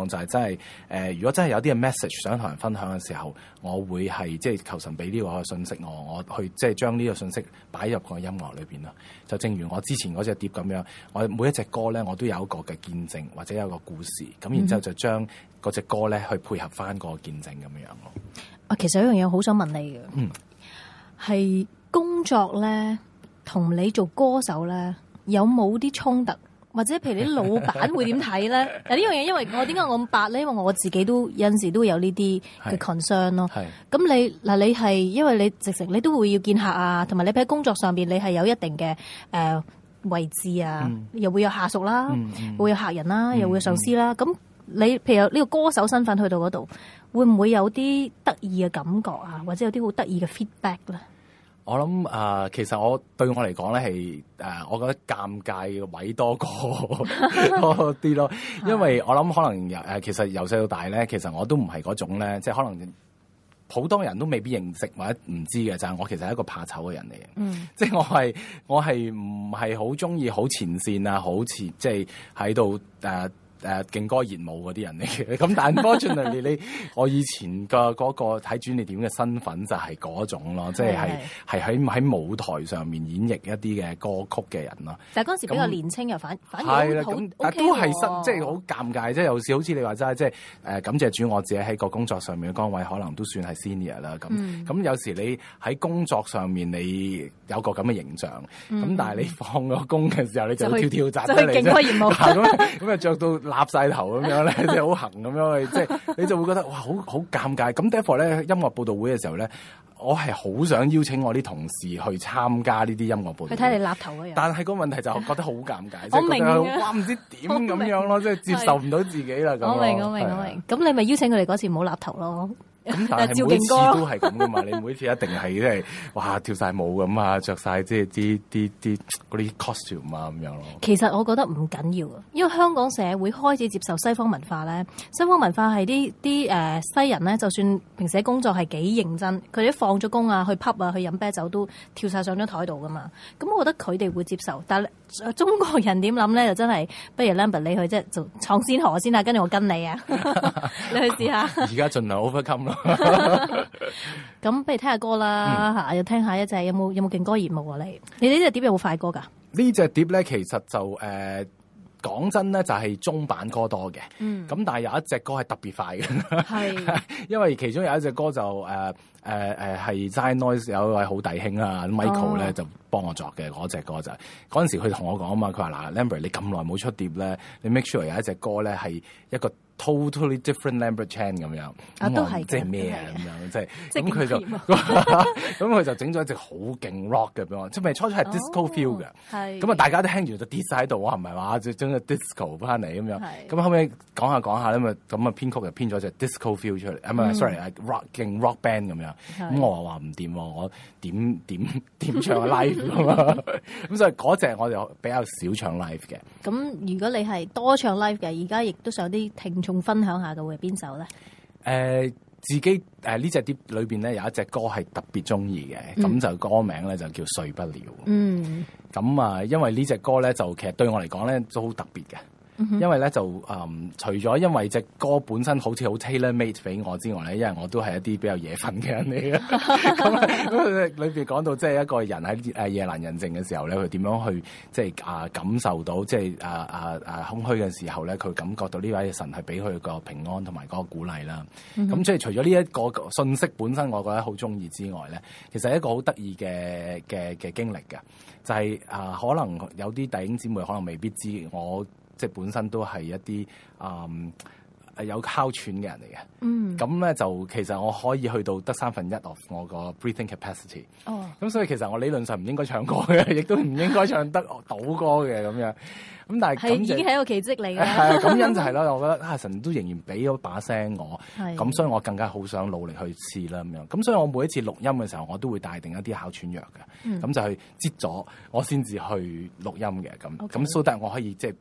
係如果真係有啲嘅 message 想同人分享嘅時候，我會係即係求神俾呢個信息我去即係將呢個信息擺入個音樂裏邊咯。就正如我之前嗰隻碟咁樣，我每一隻歌咧我都有一個嘅見證或者有一個故事，咁然之後就將嗰隻歌咧去配合翻個見證咁樣咯。 啊，其實有一樣嘢好想問你嘅，係工作咧同你做歌手咧有冇啲衝突？或者譬如啲老闆會點睇咧？嗱呢樣嘢，因為我點解我咁白咧？因為我自己都有陣時都會有呢啲嘅 concern 咯。咁你係因為你直情你都會要見客啊，同埋你喺工作上邊你係有一定嘅位置啊，又會有下屬啦，會有客人啦，又會有上司啦。咁你譬如有呢個歌手身份去到嗰度，會唔會有啲得意嘅感覺啊？或者有啲好得意嘅 feedback 咧？ 我諗其實對我嚟講咧係我覺得尷尬嘅位多啲咯，因為我諗可能其實由細到大咧，其實我都唔係嗰種咧，即係可能好多人都未必認識或者唔知嘅，就係我其實係一個怕醜嘅人嚟嘅，即係我係唔係好中意好前線啊，好似即係喺度勁歌熱舞嗰啲人嚟嘅，咁但係 unfortunately 我以前嘅嗰個睇轉捩點嘅身份就係嗰種咯，即係喺舞台上面演繹一啲嘅歌曲嘅人咯。但係嗰陣時比較年青又反而係啦，咁但都係即係好尷尬，即係有時好似你話齋，即係感謝主，我自己喺個工作上面嘅崗位可能都算係 senior 啦。咁有時你喺工作上面你有個咁嘅形象，咁但係你放咗工嘅時候，你就要跳紮出嚟，勁歌熱舞咁啊着到立晒頭咁樣咧，即係好行咁樣，即係你就會覺得哇，好尷尬。咁 therefore 咧，音樂報道會嘅時候咧，我係好想邀請我啲同事去參加呢啲音樂報道會。去睇你立頭嗰樣。但係個問題就覺得好尷尬，我明嘅。哇，唔知點咁樣咯，即係接受唔到自己啦。我明。咁你咪邀請佢哋嗰次唔好立頭咯。咁但係每次都係咁噶嘛，你每次一定係即係哇跳晒舞咁啊，着晒即係啲嗰啲 costume 啊咁樣咯。其實我覺得唔緊要啊，因為香港社會開始接受西方文化咧，西方文化係啲西人咧，就算平時工作係幾認真，佢哋放咗工啊，去 pub 啊，去飲啤酒都跳晒上張台度噶嘛。咁我覺得佢哋會接受，但係中國人點諗咧就真係，不如 Lambert 你去即係做闖先河先啊，跟住我跟你啊，你去試下。而家盡量 overcome 咯。咁不如聽下歌啦，又聽下一隻有冇勁歌熱舞啊？你呢隻碟有冇快歌噶？呢隻碟咧其實就講真咧就係中版歌多嘅，咁但係有一隻歌係特別快嘅，係因為其中有一隻歌就係 Zion Noise 有一位好弟兄啊 Michael 咧就幫我作嘅嗰隻歌就係嗰陣時佢同我講啊嘛，佢話嗱 Lambert 你咁耐冇出碟咧，你 make sure 有一隻歌咧係一個totally different Lambert Chan 咁樣，都係即係咩啊咁樣，即係咁佢就咁佢就整咗一隻好勁 rock 嘅俾我，即係初初係 disco feel 嘅，咁啊大家都聽住就跌晒喺度，我唔係話就整個 disco 翻嚟咁樣，咁後尾講下咧咁啊編曲就編咗隻 disco feel 出嚟，唔係 sorry rock 勁 rock band 咁樣，咁我話唔掂，我點唱 live 咁啊，咁所以嗰隻我就比較少唱 live 嘅。咁如果你係多唱 live 嘅，而家亦都想啲聽眾分享下嘅會係邊首咧？自己呢隻碟裏邊咧有一隻歌係特別中意嘅，咁就歌名咧就叫睡不了。咁啊，因為呢隻歌咧就其實對我嚟講咧都好特別嘅。因為咧就除咗因為隻歌本身好似好 tailor made 俾我之外咧，因為我都係一啲比較夜瞓嘅人嚟嘅。咁裏邊講到即係一個人喺夜闌人靜嘅時候咧，佢點樣去即係感受到即係空虛嘅時候咧，佢感覺到呢位神係俾佢個平安同埋嗰個鼓勵啦。咁即係除咗呢一個信息本身我覺得好中意之外咧，其實係一個好得意嘅經歷嘅，就係可能有啲弟兄姊妹可能未必知我。即係本身都係一啲有哮喘嘅人嚟嘅，咁咧就其實我可以去到得1/3 of 我個 breathing capacity。咁所以其實我理論上唔應該唱歌嘅，亦都唔應該唱得到歌嘅咁樣。咁但係已經係一個奇蹟嚟嘅。係感恩就係啦，我覺得神都仍然俾咗把聲我，咁所以我更加好想努力去試啦咁樣。咁所以我每一次錄音嘅時候，我都會帶定一啲哮喘藥嘅，咁就去擠咗我先至去錄音嘅咁。so that 我可以即係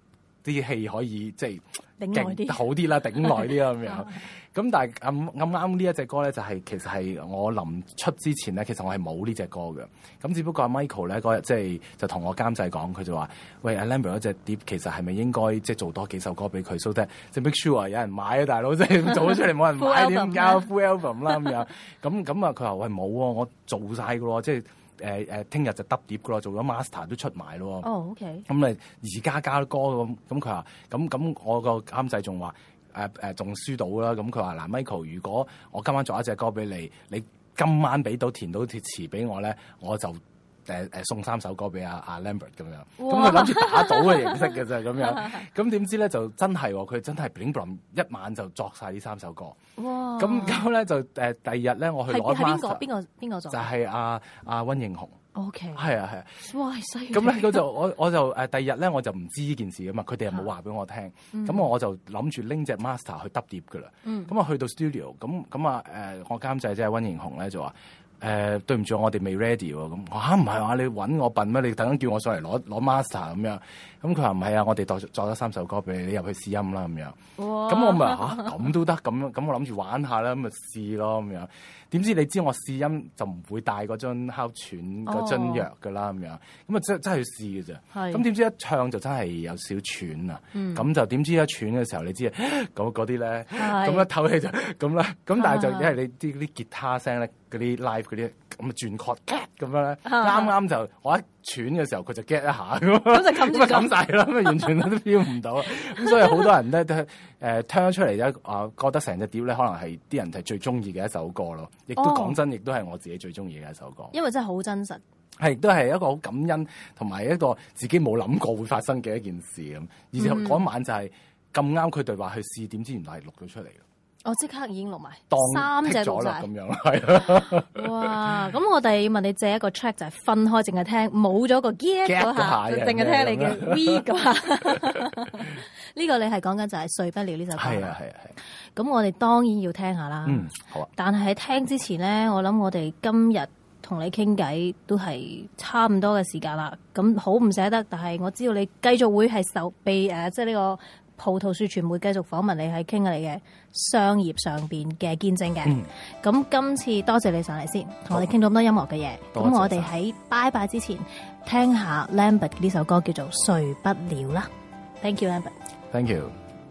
啲氣可以即係頂耐啲勁好啲啦，頂耐啲啦咁樣。咁但係啱呢一隻歌咧，就係其實係我臨出之前咧，其實我係冇呢隻歌嘅。咁只不過阿 Michael 咧嗰日就同我監製講，佢就話：喂，阿 Lambert 嗰隻碟其實係咪應該即係做多幾首歌俾佢 ，so that 即係 make sure 有人買啊，大佬即係做咗出嚟冇人買點交 full album 啦咁樣。咁啊，佢話：喂，冇喎，我做晒㗎咯，即係聽日就得碟㗎咯，做咗 master 都出埋咯。 哦，OK。 咁咪而家加歌咁佢話咁我個監製仲話仲輸到啦。咁佢話嗱 Michael， 如果我今晚作一隻歌俾你，你今晚俾到填到啲詞俾我咧，我就送3首歌俾阿 Lambert 咁樣。咁佢諗住打賭嘅形式嘅啫咁樣。咁點知咧就真係佢真係 bling bling 一晚就作晒呢3首歌。 哇！ 咁咧就第二日咧我去攞 master。 邊個作？就係阿溫應雄。 OK， 係啊。 哇，犀利！ 咁咧，我就第二日咧，我就唔知呢件事啊嘛，佢哋又冇話俾我聽。咁我就諗住拎隻 master 去揼碟噶啦。咁啊去到 studio，咁啊我監製即係溫盈雄咧就話對唔住，我哋未 ready 喎。咁我唔係話你揾我笨咩？你等陣叫我上嚟攞 master 咁樣。咁佢話唔係啊，我哋作咗3首歌俾你，你入去試音啦咁樣。咁我咪咁都得咁我諗住玩下啦，咁咪試咯咁樣。點知你知我試音就唔會帶嗰樽哮喘嗰樽藥㗎啦咁樣，咁啊真係去試嘅啫。咁點知一唱就真係有少喘啊。咁就點知一喘嘅時候，你知嗰啲咧，咁一唞氣就咁啦。咁但係就因為你啲吉他聲咧，嗰啲 live 嗰啲咁啊轉 chord 咁樣咧，啱就我一喘嘅時候，佢就 get 一下咁就冚晒啦，咁啊完全都 feel 唔到。咁所以好多人咧都聽咗出嚟咧覺得成隻碟咧可能係啲人係最中意嘅一首歌咯。亦都講真，亦都係我自己最中意嘅一首歌。 因為真係好真實， 係亦都係一個好感恩，同埋一個自己冇諗過會發生嘅一件事咁。而且嗰晚就係咁啱，佢哋話去試，點知原來係錄咗出嚟。 我即刻已經錄埋 3隻錄晒咁樣，係哇！咁我哋要問你借一個 track 就係分開，淨係聽，冇咗個 get 嗰下，就淨係聽你嘅 V 嗰下。呢個你係講緊就係睡不了呢首歌。 係啊。 咁我哋當然要聽下啦。 好啊。但係喺聽之前咧，我諗我哋今日同你傾偈都係差唔多嘅時間啦。咁好唔捨得，但係我知道你繼續會係被即係呢個葡萄樹傳媒繼續訪問你，係傾下你嘅商業上邊嘅見證嘅。咁今次多謝你上嚟先，同我哋傾到咁多音樂嘅嘢。咁我哋喺拜拜之前聽下 Lambert 呢首歌叫做《睡不了》啦。Thank you Lambert。Thank you。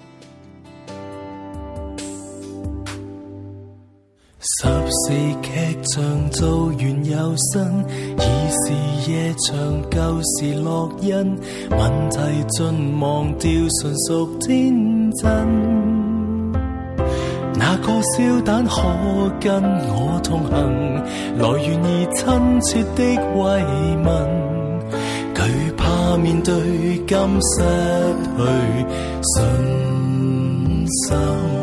14劇場做完有新，已是夜場舊時烙印，問題盡忘掉純屬天真。那個燒蛋可跟我同行，來願意親切的慰問，懼怕面對今失去信心。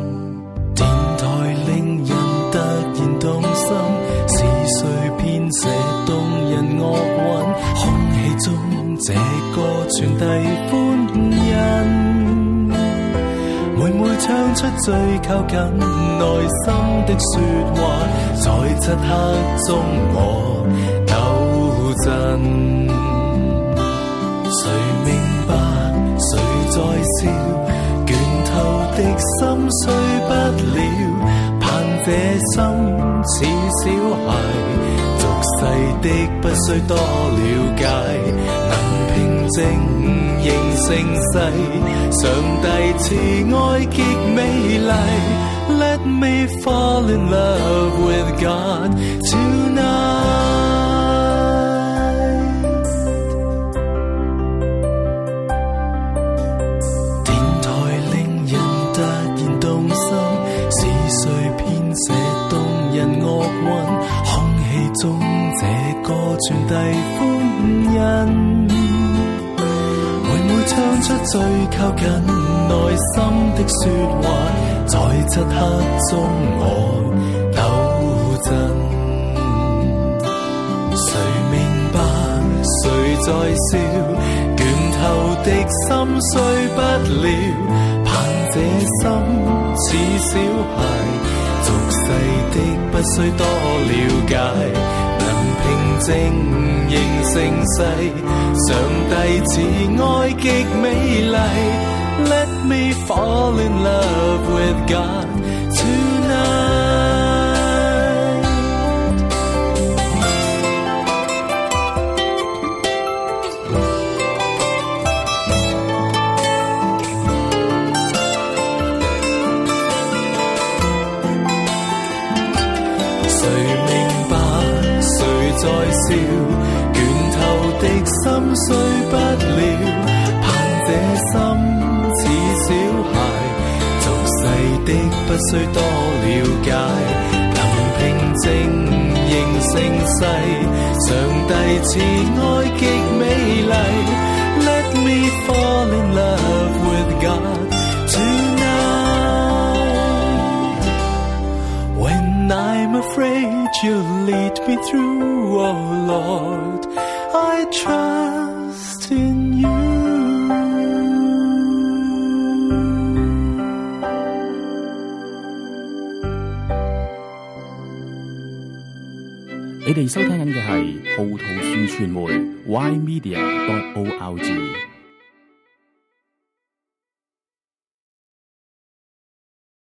動心是誰編寫動人樂韻，空氣中這個傳遞歡欣，每每唱出最靠近內心的說話，在漆黑中我抖震，誰明白誰在笑，倦透的心睡不了，這心似小孩，俗世的不需多了解，能平靜仍盛世，上帝慈愛極美麗。Let me fall in love with God tonight。電台令人突然動心，是誰編寫動人樂韻，空氣中這個傳遞歡欣，每每唱出最靠近內心的說話，在漆黑中我抖震，誰明白誰在笑，倦透的心睡不了，盼這心似小孩，俗世的不需多了解，能平靜仍盛世，上帝慈愛極美麗。Let me fall in love with God tonight。在笑，倦透的心碎不了，盼這心似小孩，俗世的不需多了解，能平靜仍盛世，上帝慈愛極美麗。Let me fall in love with God tonight. When I'm afraid you'll lead me through.Oh Lord, I trust in you。 你哋收聽緊嘅係葡萄樹傳媒 ymedia.org。